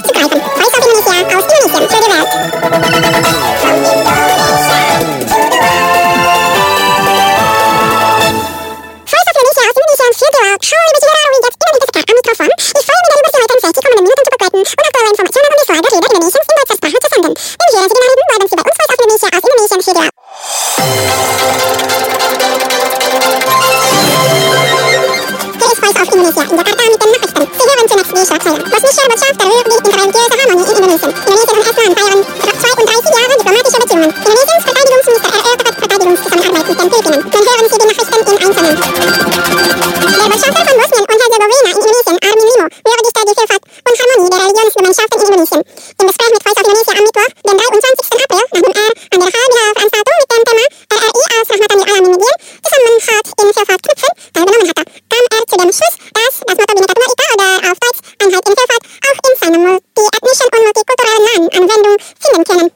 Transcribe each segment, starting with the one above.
zugreifen. Voice of Indonesia aus Indonesien für die Welt. Voice of Indonesia aus Indonesien für die Welt. Hallo liebe Zuhörer, wie geht's Ihnen? Bitte am Mikrofon. Ich freue mich darüber, Sie heute in 60 kommenden Minuten zu begleiten und aktuelle Informationen und die Lage der Länder Indonesiens in deutscher Sprache zu senden. Dann hören Sie die Nachrichten, bleiben Sie bei uns. Voice of Indonesia aus Indonesien für die Welt. Hier ist Voice of Indonesia in Jakarta mit den Nachrichten. Sie hören zunächst die Schlagzeilen. Bosnische Botschafter rührt die interreligiöse Harmonie in Indonesien. Indonesien und Estland feiern 32 Jahre diplomatische Beziehungen. Indonesiens Verteidigungsminister erörtert Verteidigungszusammenarbeit mit den Philippinen. Dann hören Sie die Nachrichten im Einzelnen. Der Botschafter von Bosnien und Herzegowina in Indonesien, Armin Limo, würdigte die Vielfalt und Harmonie der Religionsgemeinschaften in Indonesien. Im Gespräch mit Voice of Indonesia am Mittwoch, den 23. April, nachdem er an der Halbjahrveranstaltung mit dem Thema RRI als Rahmatan lil Alamin Medien Zusammenhalt in Vielfalt knüpfen teilgenommen hatte, kam er zu dem Schluss, dass das Motto Bhinneka Tunggal Ika oder auf Deutsch Einheit in Vielfalt auch in seinem multiethnischen und multikulturellen Land Anwendung finden können.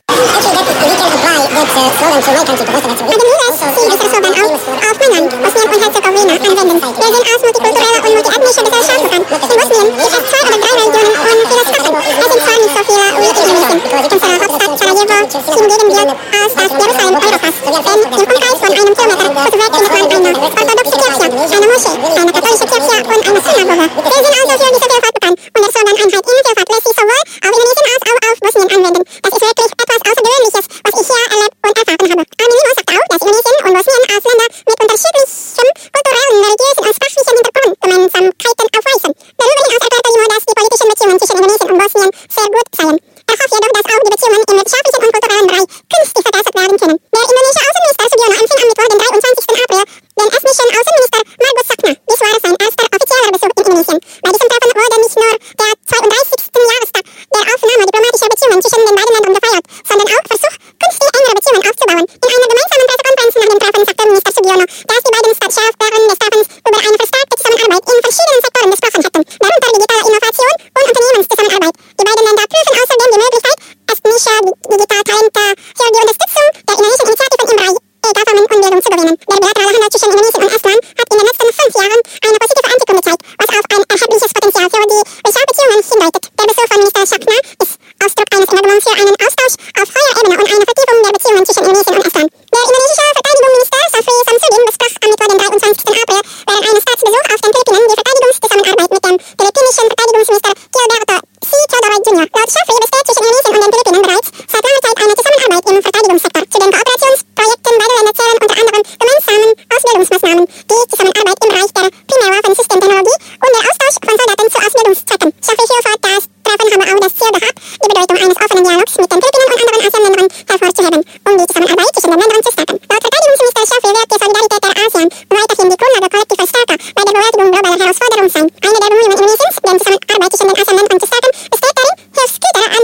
Sie dieser Slogan auch auf mein Land, Bosnien und Herzegowina, anwenden. Wir sind als multikulturelle und multiethnische Gesellschaft bekannt. In Bosnien gibt es 2 oder 3 Religionen und viele Sprachen. Es sind zwar nicht so viele wie in Indonesien. Unsere Hauptstadt Sarajevo hingegen gilt als das Jerusalem Europas. Denn im Umkreis von einem Kilometer findet man eine orthodoxe Kirche, eine Moschee, eine katholische Kirche und eine Synagoge. Wir sind also für diese Vielfalt bekannt und der Slogan Einheit in Vielfalt lässt sich sowohl auf Indonesien als auch auf Bosnien anwenden. Das ist wirklich etwas Außergewöhnliches, was ich hier erlebt und erfahren habe. Armin Limo sagt auch, dass Indonesien und Bosnien als Länder mit unterschiedlichem kulturellen, religiösen und sprachlichen Hintergrund Gemeinsamkeiten aufweisen. Darüber hinaus erklärte Limo, dass die politischen Beziehungen zwischen Indonesien und Bosnien sehr gut seien. Er hofft jedoch, dass auch die Beziehungen im wirtschaftlichen und kulturellen Bereich künftig verbessert werden können. Der indonesische Außenminister Sugiono empfing am Mittwoch, den 23. April, den estnischen Außenminister Margus Sakna. Dies war sein erster offizieller Besuch in Indonesien. Bei diesem Treffen wurde nicht nur der 32. Jahrestag der Aufnahme diplomatischer Beziehungen zwischen den beiden Ländern gefeiert, sondern auch Versuch, künftig engere Beziehungen aufzubauen. In einer gemeinsamen Pressekonferenz nach dem Treffen sagte Minister Sugiono, dass die beiden Stadtchefs während des Treffens über eine verstärkte Zusammenarbeit in verschiedenen Sektoren gesprochen hätten, darunter digitale Innovation und Unternehmenszusammenarbeit. Die beiden Länder prüfen außerdem die Möglichkeit, estnische Digitaltalente für die Unterstützung der indonesischen Initiativen im Bereich E-Government und Bildung zu gewinnen. Der bilaterale Handel zwischen Indonesien und Estland hat in den letzten 5 Jahren eine positive Entwicklung gezeigt, was auf ein erhebliches Potenzial für die Wirtschaftsbeziehungen hindeutet. Der Besuch von Minister Sakna ist Ausdruck eines Engagements für einen Austausch auf hoher Ebene und eine Vertiefung der Beziehungen zwischen Indonesien und Estland. Der indonesische Verteidigungsminister Safri Samsudin besprach am Mittwoch, den 23. April, während eines Staatsbesuchs auf den Philippinen die Verteidigungszusammenarbeit mit dem philippinischen Verteidigungsminister Gilberto C. Teodoro Jr. Laut Safri besteht zwischen Indonesien und den Philippinen bereits seit langer Zeit eine Zusammenarbeit im Verteidigungssektor. Zu den Kooperationsprojekten beider Länder zählen unter anderem gemeinsame Ausbildungsmaßnahmen, die Zusammenarbeit im Bereich der Primärwaffensystemtechnologie und der Austausch von Soldaten zu Ausbildungszwecken. Safri fuhr fort, das Treffen habe auch das Ziel gehabt, die Bedeutung eines offenen Dialogs mit den Philippinen und anderen ASEAN-Ländern hervorzuheben, um die Zusammenarbeit zwischen den Ländern zu stärken. Laut Verteidigungsminister Safri wird die Solidarität der ASEAN weiterhin die Grundlage kollektiver Stärke bei der Bewältigung globaler Herausforderungen sein. Eine der Bemühungen Indonesiens, die Zusammenarbeit zwischen den ASEAN-Ländern zu stärken, besteht darin, Hilfsgüter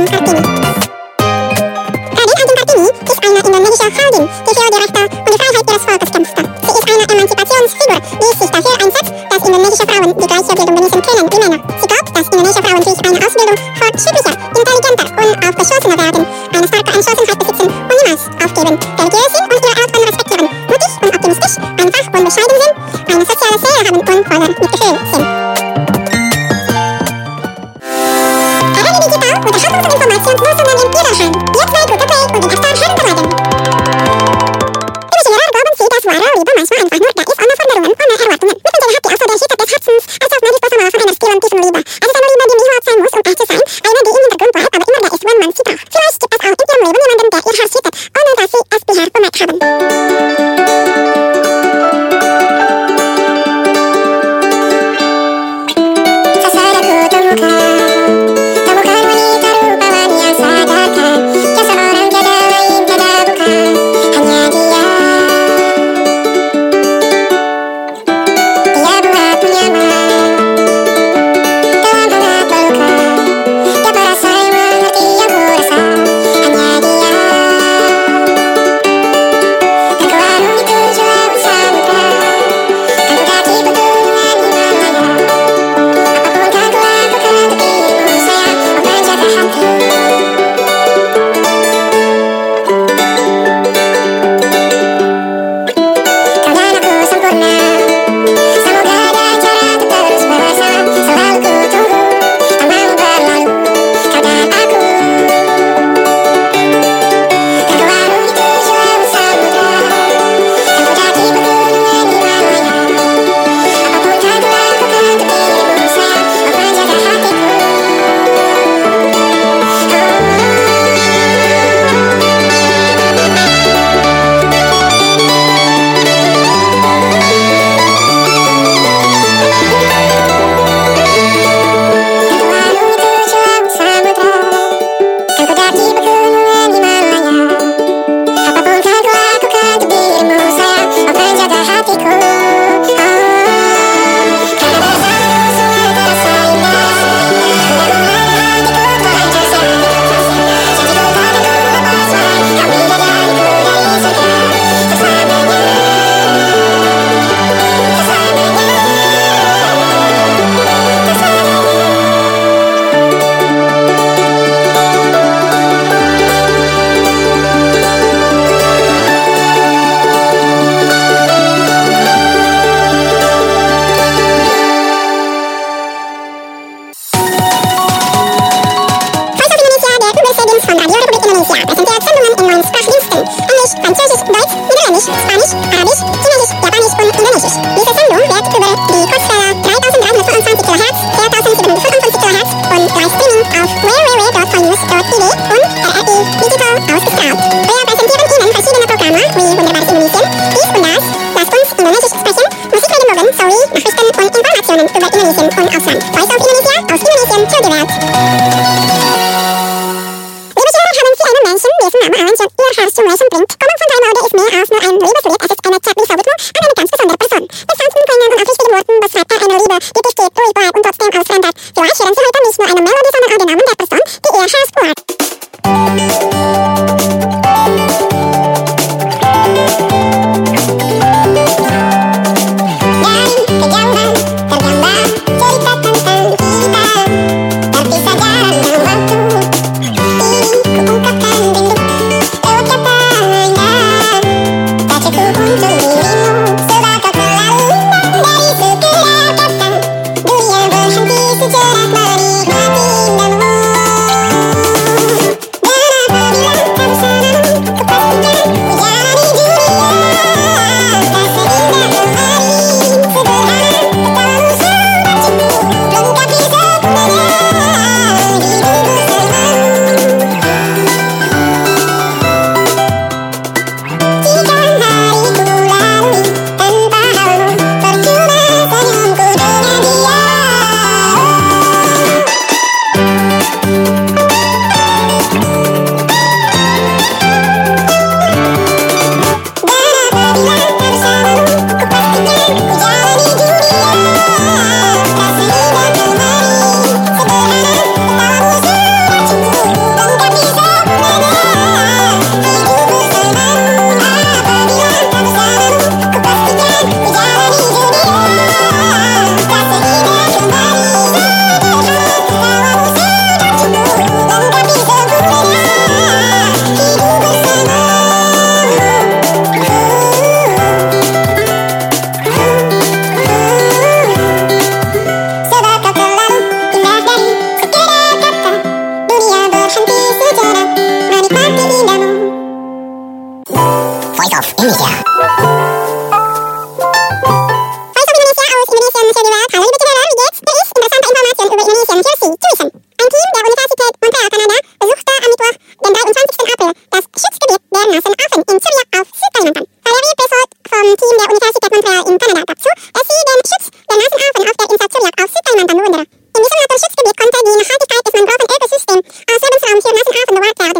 Kartini. Radin Ajeng Kartini ist eine indonesische Heldin, die für die Rechte und die Freiheit ihres Volkes kämpfte. Sie ist eine Emanzipationsfigur, die sich dafür einsetzt, dass indonesische Frauen die gleiche Bildung genießen können wie Männer. Sie glaubt, dass indonesische Frauen durch eine Ausbildung fortschrittlicher, intelligenter und aufgeschlossener werden, eine starke Entschlossenheit besitzen und niemals aufgeben, religiös sind und ihre Eltern respektieren, mutig und optimistisch, einfach und bescheiden sind, eine soziale Seele haben und voller Mitgefühl sind. Radio Digital, Unterhaltungs- und Informationslösungen in Ihrem Heim. Wir zwei gute Play und den Aktor herunterladen. Imaginieren glauben Sie, dass wahre Liebe manchmal einfach nur da ist, ohne Forderungen, ohne Erwartungen. Mittendrin hat die auch so der Hitter des Herzens, als auf Nadis Bosama von einer stillen, tiefen Liebe. Es ist eine Liebe, die nie laut sein muss, um echt zu sein. Eine, die im Hintergrund bleibt, aber immer da ist, wenn man sie braucht. Vielleicht gibt es auch in Ihrem Leben jemanden, der Ihr Herz hittet, ohne dass Sie es bisher bemerkt haben.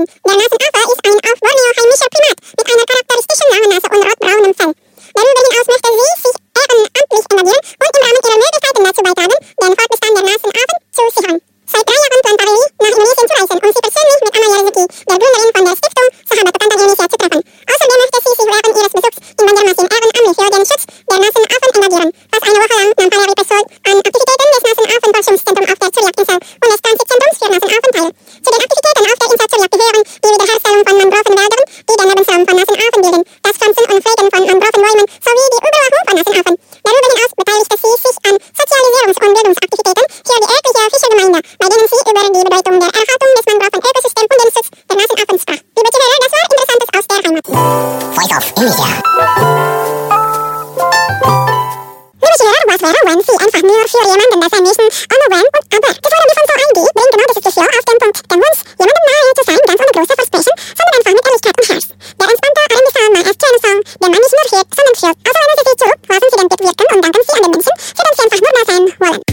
Indonesien. Der Nasenaffe ist ein auf Borneo heimischer Primat mit einer charakteristischen langen Nase und rotbraunem Fell. Darüber hinaus möchte sie sich ehrenamtlich engagieren und im Rahmen ihrer Möglichkeiten dazu beitragen, den Fortbestand der Nasenaffen zu sichern. Seit 3 Jahren plant Parelli, nach Indonesien zu reisen und sich persönlich mit Amaya Rezeki, der Gründerin von der Stiftung Sahabat Bekantan Indonesia, zu treffen. Außerdem möchte sie sich während ihres Besuchs in Banjarmasin ehrenamtlich für den Schutz der Nasenaffen engagieren. Fast eine Woche lang nahm Parelli Person an Aktivitäten des Nasenafenforschungszentrums auf der Zuriak-Insel und des Transitzentrums für Nasenaffen teil. Zu den Aktivitäten auf der Insel Zuriak gehören die Wiederherstellung von Mangrovenwäldern, die den Lebensraum von Nasenaffen bilden, das Pflanzen und Pflegen von Mangrovenbäumen sowie die Überwachung von Nasenaffen. Darüber hinaus beteiligte sie sich an Sozialisierungs- und Bildungsaktivitäten für die örtliche Fischergemeinde, bei denen sie über die Bedeutung der Erhaltung des Mangroven-Ökosystems und den Schutz der Nasenaffen sprach. Liebe Zuhörer, das war Interessantes aus der Heimat. Voice of Indonesia. Liebe Zuhörer, was wäre, wenn Sie einfach nur für jemanden definieren, ohne wenn und aber? Die Forum von So ID bringt genau diese Diskussion auf den Punkt, den Wunsch, jemandem nahe zu sein, ganz ohne große Versprechen, sondern einfach mit Ehrlichkeit und Herz. Der entspannte, R&B-Song mal als schöner Song, den man nicht nur hört, sondern fühlt. Also lehnen Sie sich zurück, lassen Sie den Tipp wirken und danken Sie an den Menschen, für den Sie einfach nur da sein wollen.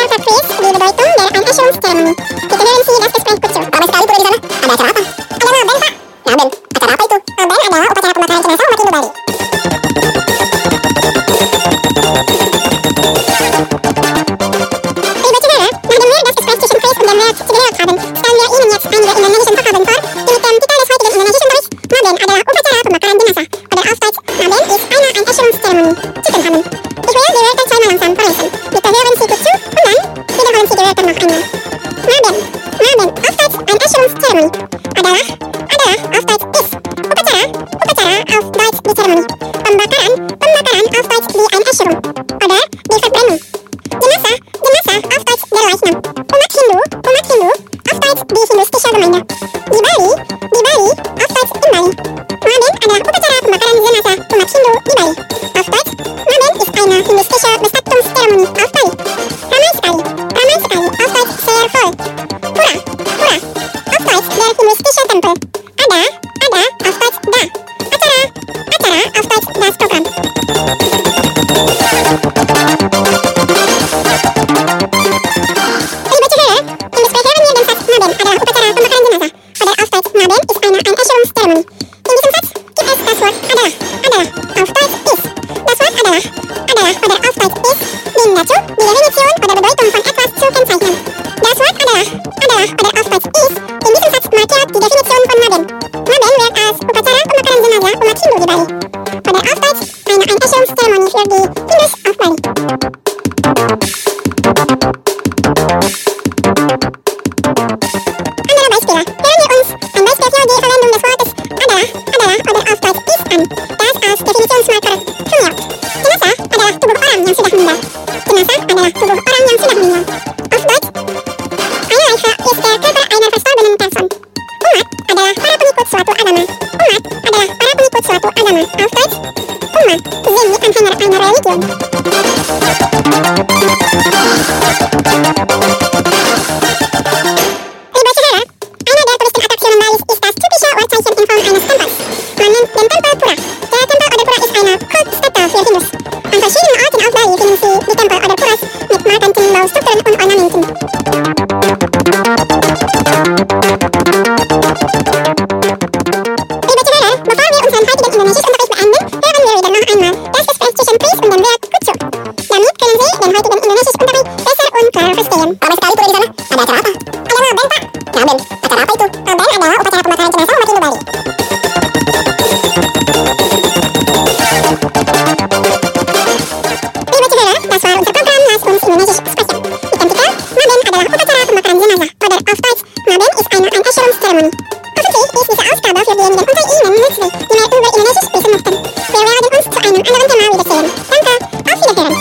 Bedeutung der Einäscherungszeremonie. Bitte hören Sie das Gespräch kurz zu. Aber sekali boleh di sana. Ada acara apa? Ada ceremony adalah auf Deutsch ist upacara auf Deutsch die Zeremonie. Pembakaran auf Deutsch die Einäscherung oder die Verbrennung. Jenazah auf Deutsch der Leichnam. Umat Hindu auf Deutsch die hinduistische Gemeinde. Di Bali auf Deutsch in Bali. Mabed adalah upacara pembakaran jenazah umat Hindu di Bali. Auf Deutsch, Mabed ist eine hinduistische Bestattungszeremonie auf Bali. Ramai sekali auf Deutsch sehr voll. Pura auf Deutsch der hinduistische Tempel. Ada auf Deutsch da. Acara auf Deutsch das Programm. Liebe Zuhörer, im Gespräch hören wir den Satz Mabed adalah upacara pembakaran jenazah oder auf Deutsch Mabed ist eine Einäscherungszeremonie. In diesem Satz gibt es das Wort adalah auf Deutsch ist. Das Wort adalah oder auf Deutsch ist dient dazu, die Definition oder Bedeutung von etwas zu kennzeichnen. Das Wort adalah oder auf Deutsch ist in diesem Satz markiert die Definition von Mabed. Mabed wird als upacara pembakaran jenazah umat Hindu di Bali oder auf Deutsch eine Einäscherungszeremonie für die Hindus auf Bali. Andere Beispiele. Hören wir uns ein Beispiel für die Verwendung des Wortes adalah oder auf Deutsch ist an, das als Definitionsmarker fungiert. Jenazah adalah tubuh orang yang sudah meninggal. Auf Deutsch, eine Leiche ist der Körper einer verstorbenen Person. Umat adalah para pengikut suatu agama. Auf Deutsch, Umat sind Anhänger einer Religion. Liebe Zuhörer, eine der Touristenattraktionen Balis ist das typische Wahrzeichen in Form eines Tempels. Man nennt den Tempel Pura. Der Tempel oder Pura ist eine Kultstätte für Hindus. An verschiedenen Orten auf Bali finden Sie die Tempel oder Puras mit markanten Baustrukturen und Ornamenten. Liebe Zuhörer, bevor wir unseren heutigen Indonesischunterricht beenden, hören wir wieder noch einmal das Gespräch zwischen Pris und dem Werk Kutsu. Damit können Sie den heutigen Indonesischunterricht besser und klarer verstehen. Ramai sekali tuh di sana. Ada acara apa? Ada Mabed, Pak. Mabed, acara apa itu? Mabed adalah upacara pembakaran jenazah umat Hindu Bali. Liebe Zuhörer, das war unser Programm Las uns Indonesisch sprechen. Ikan kita, Mabed adalah upacara pembakaran jenazah oder auf Deutsch, Mabed ist eine Einäscherungszeremonie. Hoffentlich ist diese Ausgabe für diejenigen unter Ihnen nützlich, die mehr über Indonesisch wissen möchten. Wir werden uns zu einem anderen Thema wiedersehen. Danke, auf Wiederhören.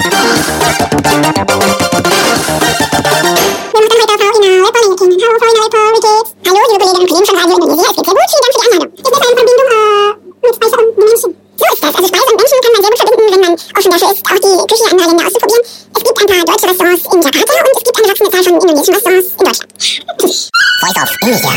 Wir möchten heute Frau Ina Lepo lenken. Hallo Frau Ina Lepo, wie geht's? Hallo liebe Kolleginnen und Kollegen von Radio Indonesia, es geht sehr gut, vielen Dank für die Einladung. Ist das eine Verbindung mit Speise und Menschen? So ist das, also Speise und Menschen kann man sehr gut verbinden, wenn man offen dafür ist, auch die Küche anderer Länder auszuprobieren. Es gibt ein paar deutsche Restaurants in Jakarta und es gibt eine wachsende Zahl von indonesischen Restaurants in Deutschland. Voice of Indonesia.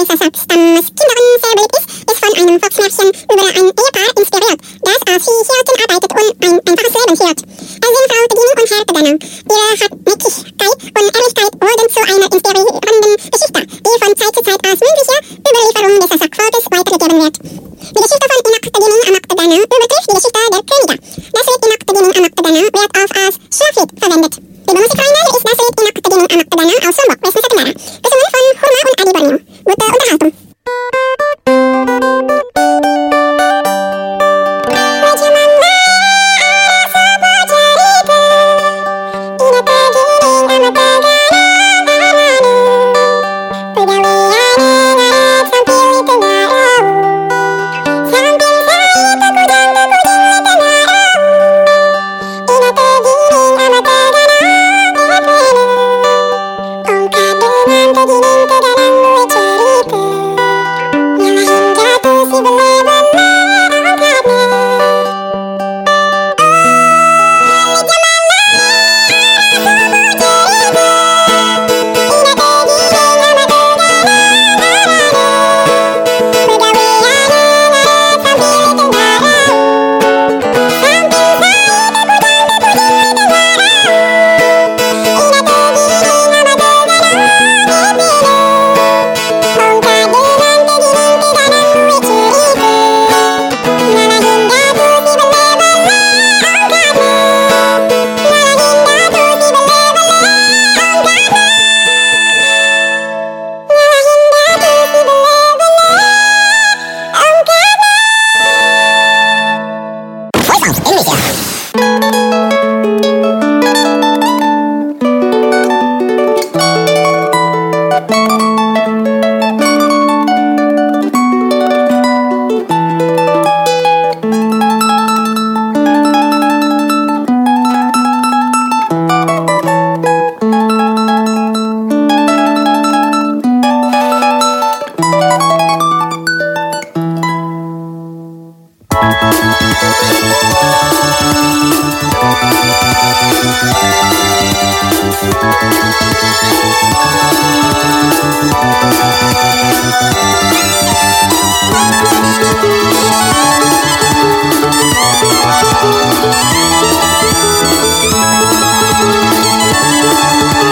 Kaiserstammes Kinderensäbel ist von einem Volksmärchen über ein Ehepaar inspiriert, das als Viehhirten arbeitet und ein einfaches Leben führt. Es sind Frau Bediening und Herr Bedenner. Ihre Hartnäckigkeit und Ehrlichkeit wurden zu einer inspirierenden Geschichte, die von Zeit zu Zeit als mündliche Überlieferung des Volkes weitergegeben wird. Die Geschichte von Enoch Bediening am Magdalenner übertrifft die Geschichte der Könige. Das Lied Enoch Bediening am Magdalenner wird oft als Schlaflied verwendet. Liebe Musikfreunde, hier ist das Lied Enoch Bediening am Magdalenner aus Lombok, Westen Setenara, gesungen von Hurma und Adi Borneo. Gute Unterhaltung.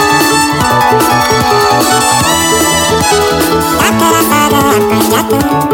Jatuh